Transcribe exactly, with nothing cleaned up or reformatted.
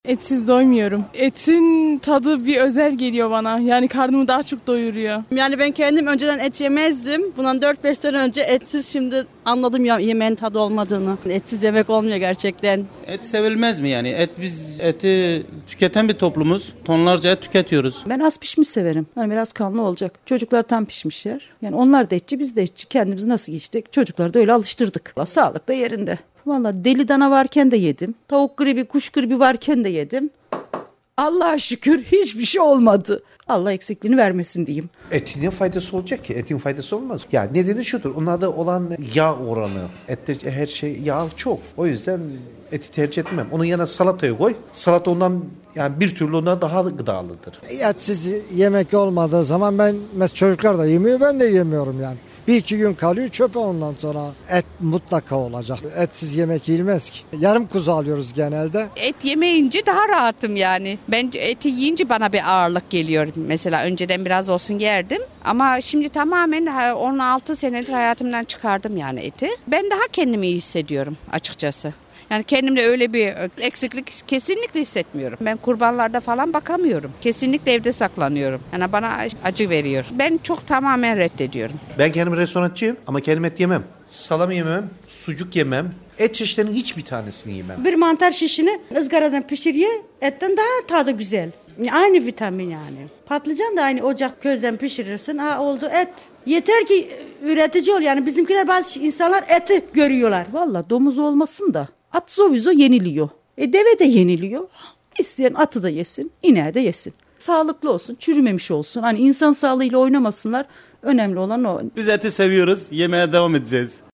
Etsiz doymuyorum. Etin tadı bir özel geliyor bana. Yani karnımı daha çok doyuruyor. Yani ben kendim önceden et yemezdim. Bundan dört beş sene önce etsiz, şimdi anladım ya yemeğin tadı olmadığını. Etsiz yemek olmuyor gerçekten. Et sevilmez mi yani? Et biz eti tüketen bir toplumuz. Tonlarca et tüketiyoruz. Ben az pişmiş severim. Hani biraz kanlı olacak. Çocuklar tam pişmiş yer. Yani onlar da etçi, biz de etçi. Kendimiz nasıl geçtik? Çocukları da öyle alıştırdık. Sağlık da yerinde. Vallahi deli dana varken de yedim. Tavuk gribi, kuş gribi varken de yedim. Allah'a şükür hiçbir şey olmadı. Allah eksikliğini vermesin diyeyim. Etin ne faydası olacak ki? Etin faydası olmaz. Ya nedeni şudur. Onlarda olan yağ oranı. Ette her şey yağ çok. O yüzden eti tercih etmem. Onun yanına salatayı koy. Salata ondan yani bir türlü ondan daha gıdalıdır. Etsiz yemek olmadığı zaman ben mesela çocuklar da yemiyor, ben de yemiyorum yani. Bir iki gün kalıyor çöpe, ondan sonra et mutlaka olacak. Etsiz yemek yiyilmez ki. Yarım kuzu alıyoruz genelde. Et yemeyince daha rahatım yani. Bence eti yiyince bana bir ağırlık geliyor. Mesela önceden biraz olsun yerdim. Ama şimdi tamamen on altı senedir hayatımdan çıkardım yani eti. Ben daha kendimi iyi hissediyorum açıkçası. Yani kendimde öyle bir eksiklik kesinlikle hissetmiyorum. Ben kurbanlarda falan bakamıyorum. Kesinlikle evde saklanıyorum. Yani bana acı veriyor. Ben çok tamamen reddediyorum. Ben kendim restorançıyım ama kendim et yemem. Salam yemem, sucuk yemem. Et çeşitlerinin hiçbir tanesini yemem. Bir mantar şişini ızgaradan pişiriyor, etten daha tadı güzel. Aynı vitamin yani. Patlıcan da aynı ocak közden pişirirsin, ha oldu et. Yeter ki üretici ol, yani bizimkiler, bazı insanlar eti görüyorlar. Vallahi domuz olmasın da at zovizo yeniliyor. E deve de yeniliyor. İsteyen atı da yesin, ineği de yesin. Sağlıklı olsun, çürümemiş olsun. Hani insan sağlığıyla oynamasınlar. Önemli olan o. Biz eti seviyoruz, yemeye devam edeceğiz.